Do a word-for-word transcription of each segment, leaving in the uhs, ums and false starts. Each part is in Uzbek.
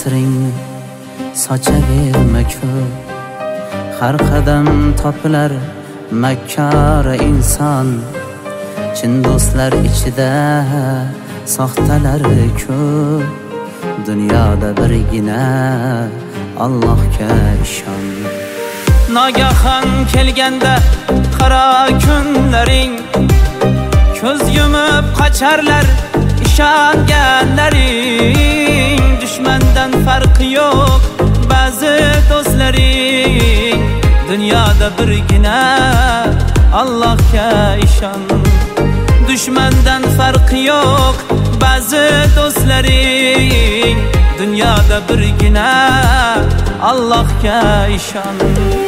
siringni sochaverma ko'p. Har qadam topilar makkora inson, chin do'stlar ichida soxtalar ko'p. Dunyoda birgina Allohga ishon. Nogahon kelganda qaro kunlaring, ko'z yumib qocharlar ishonganlaring. Dushmandan farqi yo'q ba'zi do'stlaring, dunyoda birgina Allohga ishon. Dushmandan farqi yo'q ba'zi do'stlaring, dunyoda birgina Allohga ishon.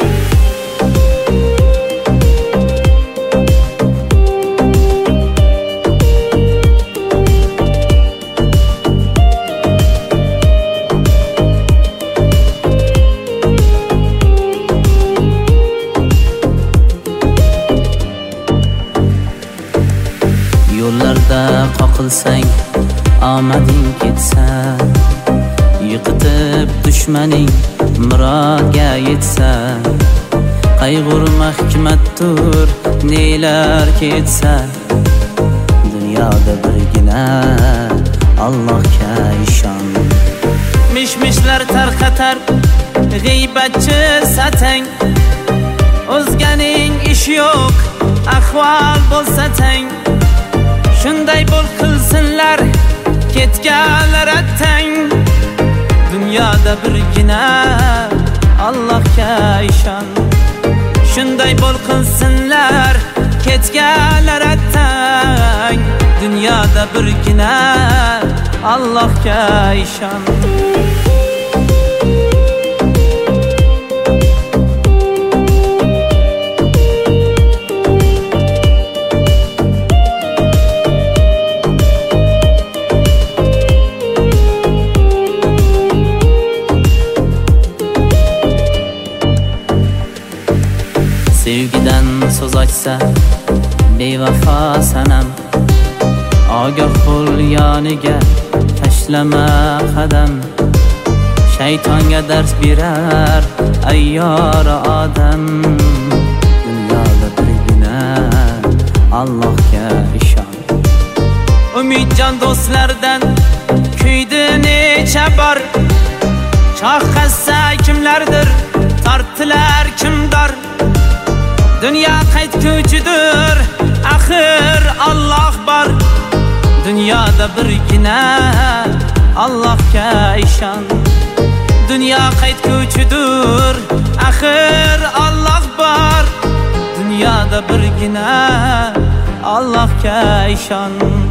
Yo'llarda qoqilsang omading ketsa, yiqitib dushmaning murodga yetsa, qayg'urma hikmatdir nelar ketsa, dunyoda birgina Allohga ishon. Mishmishlar tarqatar g'iybatchi satang, o'zganing ishi yo'q ahvol bo'lsa tang. Shunday bo'l qilsinlar ketganlar attang, dunyoda birgina Allohga ishon. Shunday bo'l qilsinlar ketganlar attang, dunyoda birgina Allohga ishon. Sevgidan so'z ochsa bevafo sanam, ogoh bo'l yoniga tashlama qadam. Shaytonga dars berar ayyor odam, dunyoda birgina Allohga ishon. Umidjon do'stlardan kuydi necha bor, choh qassa kimlardir tortilar kimdor. Dünya qaytguchidir, axir Alloh bor. Dunyoda birgina Allohga ishon. Dünya qaytguchidir, axir Alloh bor. Dunyoda birgina Allohga ishon.